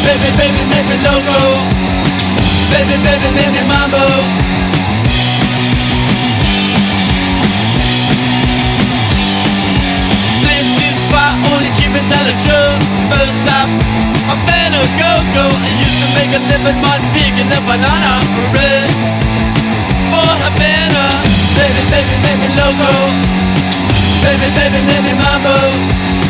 Baby, baby, make me loco. Baby, baby, make me mambo. City spot, only keep it tell the truth. First stop, Havana, go-go. I used to make a living on picking the banana bread for Havana. Baby, baby, make me loco. Baby, baby, make me mambo.